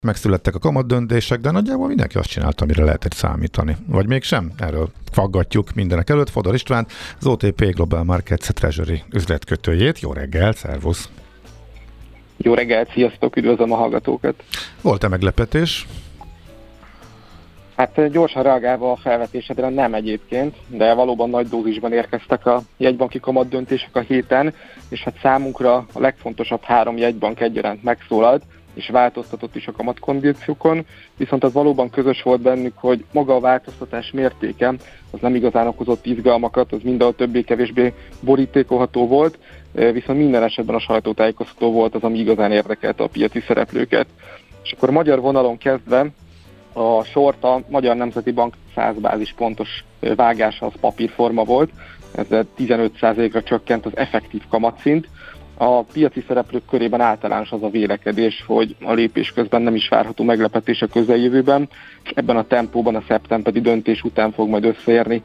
megszülettek a kamatdöntések, de nagyjából mindenki azt csinálta, amire lehetett számítani. Vagy mégsem? Erről faggatjuk mindenek előtt Fodor Istvánt, az OTP Global Markets Treasury üzletkötőjét. Jó reggel, szervusz! Jó reggelt, sziasztok, üdvözlöm a hallgatókat! Volt-e meglepetés? Hát gyorsan reagálva a felvetésedre nem egyébként, de valóban nagy dózisban érkeztek a jegybanki kamatdöntések a héten, és hát számunkra a legfontosabb 3 jegybank egyaránt megszólalt, és változtatott is a kamatkondíciókon, viszont az valóban közös volt bennük, hogy maga a változtatás mértéke az nem igazán okozott izgalmakat, az mindenhol többé-kevésbé borítékolható volt, viszont minden esetben a sajtótájékoztató volt az, ami igazán érdekelte a piaci szereplőket. És akkor magyar vonalon kezdve a sort a Magyar Nemzeti Bank 100 bázispontos vágása az papírforma volt, ez 15%-ra csökkent az effektív kamatszint. A piaci szereplők körében általános az a vélekedés, hogy a lépés közben nem is várható meglepetés a közeljövőben, és ebben a tempóban a szeptemberi döntés után fog majd összeérni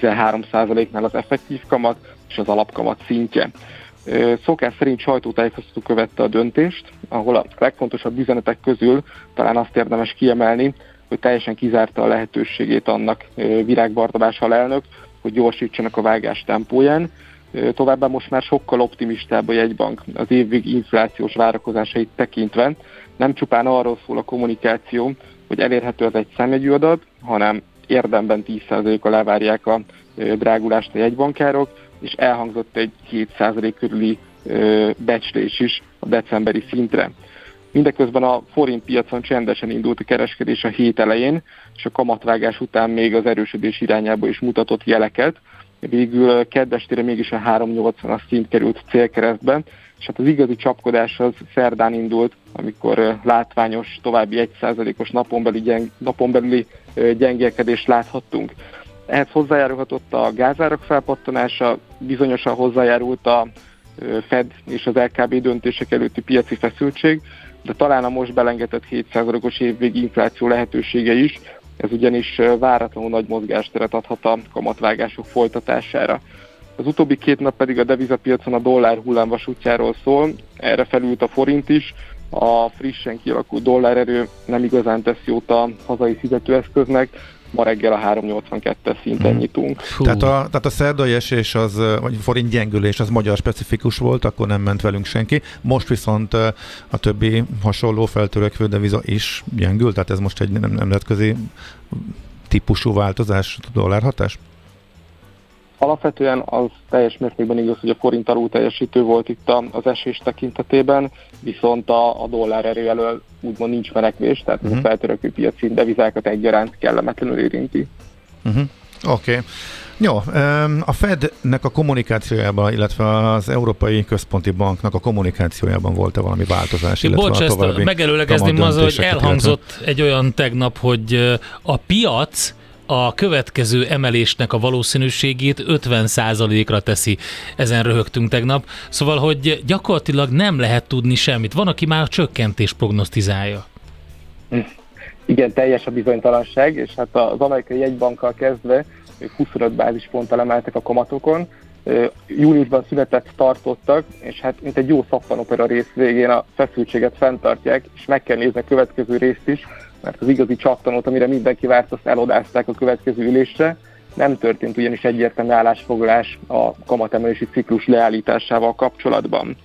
13%-nál az effektív kamat és az alapkamat szintje. Szokás szerint sajtótájékoztató követte a döntést, ahol a legfontosabb üzenetek közül talán azt érdemes kiemelni, hogy teljesen kizárta a lehetőségét annak Virág Barnabás alelnök, hogy gyorsítsanak a vágás tempóján. Továbbá most már sokkal optimistább a jegybank az évvég inflációs várakozásait tekintve. Nem csupán arról szól a kommunikáció, hogy elérhető az egy számjegyű adat, hanem érdemben 10%-kal elvárják a drágulást a jegybankárok, és elhangzott egy 2% körüli becslés is a decemberi szintre. Mindeközben a forint piacon csendesen indult a kereskedés a hét elején, és a kamatvágás után még az erősödés irányába is mutatott jeleket. Végül keddestére mégis a 3,80-as szint került célkeresztbe, és hát az igazi csapkodás az szerdán indult, amikor látványos további 1%-os napon belüli gyengélkedést láthattunk. Ehhez hozzájárulhatott a gázárak felpattanása, bizonyosan hozzájárult a Fed és az LKB döntések előtti piaci feszültség, de talán a most belengetett 7%-os évvégi infláció lehetősége is, ez ugyanis váratlanul nagy mozgásteret adhat a kamatvágások folytatására. Az utóbbi 2 nap pedig a devizapiacon a dollár hullámvasútjáról szól, erre felült a forint is, a frissen kialakult dollárerő nem igazán tesz jót a hazai fizetőeszköznek, ma reggel a 3,82-es szinten nyitunk. Tehát a szerdai esés, vagy forint gyengülés az magyar specifikus volt, akkor nem ment velünk senki. Most viszont a többi hasonló feltörekvő deviza is gyengül, tehát ez most egy nemzetközi típusú változás, dollárhatás? Alapvetően az teljes mértékben igaz, hogy a forint alul teljesítő volt itt az esés tekintetében, viszont a dollár erő elől úgymond nincs menekvés, tehát a feltörekvő piaci devizákat egyaránt kellemetlenül érinti. Oké. Jó, a Fednek a kommunikációjában, illetve az Európai Központi Banknak a kommunikációjában volt-e valami változás? Bocs, ezt megelőlegezném az, hogy elhangzott egy olyan tegnap, hogy a piac a következő emelésnek a valószínűségét 50%-ra teszi. Ezen röhögtünk tegnap. Szóval, hogy gyakorlatilag nem lehet tudni semmit. Van, aki már a csökkentést prognosztizálja. Igen, teljes a bizonytalanság, és hát az amerikai jegybankkal kezdve 25 bázisponttal emeltek a kamatokon. Júniusban szünetet tartottak, és hát mint egy jó szappanopera rész végén a feszültséget fenntartják, és meg kell nézni a következő részt is, mert az igazi csattanót, amire mindenki várt, azt elodázták a következő ülésre. Nem történt ugyanis egyértelmű állásfoglalás a kamatemelési ciklus leállításával kapcsolatban.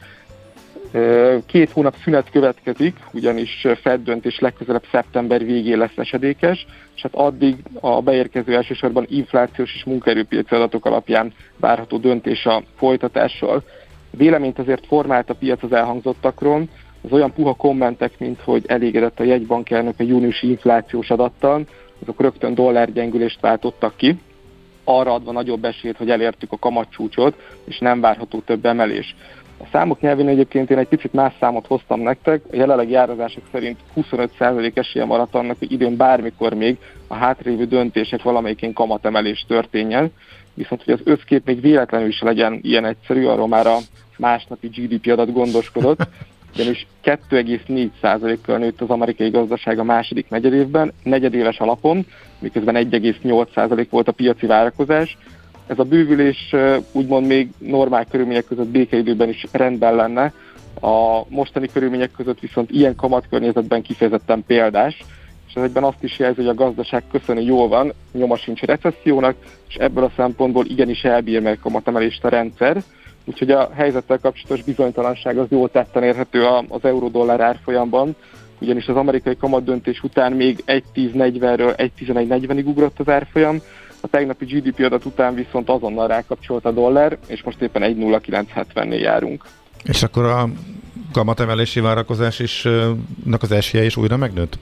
2 hónap szünet következik, ugyanis Fed döntés legközelebb szeptember végén lesz esedékes, és hát addig a beérkező elsősorban inflációs és munkaerőpiaci adatok alapján várható döntés a folytatásról. Véleményt azért formált a piac az elhangzottakról, az olyan puha kommentek, mint hogy elégedett a jegybankelnök a júniusi inflációs adattal, azok rögtön dollárgyengülést váltottak ki, arra adva nagyobb esélyt, hogy elértük a kamatcsúcsot, és nem várható több emelés. A számok nyelvén egyébként én egy picit más számot hoztam nektek, a jelenlegi árazások szerint 25% esélye maradt annak, hogy idén bármikor még a hátrévő döntések valamelyikén kamatemelés történjen, viszont hogy az összkép még véletlenül is legyen ilyen egyszerű, arról már a másnapi GDP adat gondoskodott, ugyanis 2,4%-kal nőtt az amerikai gazdaság a második negyedévben, negyedéves alapon, miközben 1,8% volt a piaci várakozás. Ez a bővülés úgymond még normál körülmények között békeidőben is rendben lenne, A mostani körülmények között viszont ilyen kamatkörnyezetben kifejezetten példás, és ez egyben azt is jelzi, hogy a gazdaság köszöni jól van, nyoma sincs recessziónak, és ebből a szempontból igenis elbír meg kamatemelést a rendszer. Úgyhogy a helyzettel kapcsolatos bizonytalanság az jól tetten érhető az euró-dollár árfolyamban, ugyanis az amerikai kamatdöntés után még 1.10.40-ről 1.11.40-ig ugrott az árfolyam, a tegnapi GDP adat után viszont azonnal rákapcsolt a dollár, és most éppen 1.0970-nél járunk. És akkor a kamatemelési várakozás is, az esélye is újra megnőtt?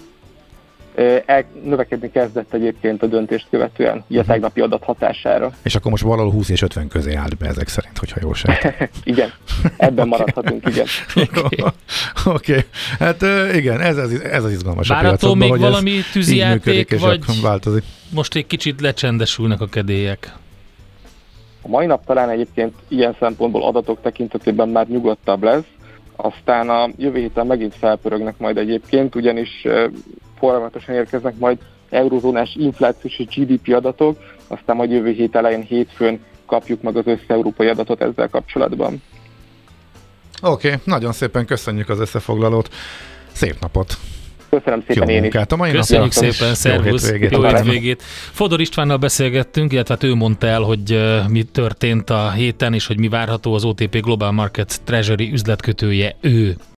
Növekedni kezdett egyébként a döntést követően, a tegnapi adat hatására. És akkor most valahol 20 és 50 közé állt be ezek szerint, hogyha jól sejtem. Igen, ebben maradhatunk, igen. Oké. Hát igen, ez az izgalmas. Várható még valami tűzijáték, vagy változik. Most egy kicsit lecsendesülnek a kedélyek? A mai nap talán egyébként ilyen szempontból adatok tekintetében már nyugodtabb lesz, aztán a jövő héten megint felpörögnek majd egyébként, ugyanis folyamatosan érkeznek majd eurozónás inflációs és GDP adatok, aztán majd jövő hét elején hétfőn kapjuk meg az össze-európai adatot ezzel kapcsolatban. Oké, nagyon szépen köszönjük az összefoglalót. Szép napot! Köszönöm szépen én is. Köszönjük szépen, szervusz, jó hétvégét. Fodor Istvánnal beszélgettünk, illetve hát ő mondta el, hogy mi történt a héten, és hogy mi várható. Az OTP Global Markets Treasury üzletkötője ő.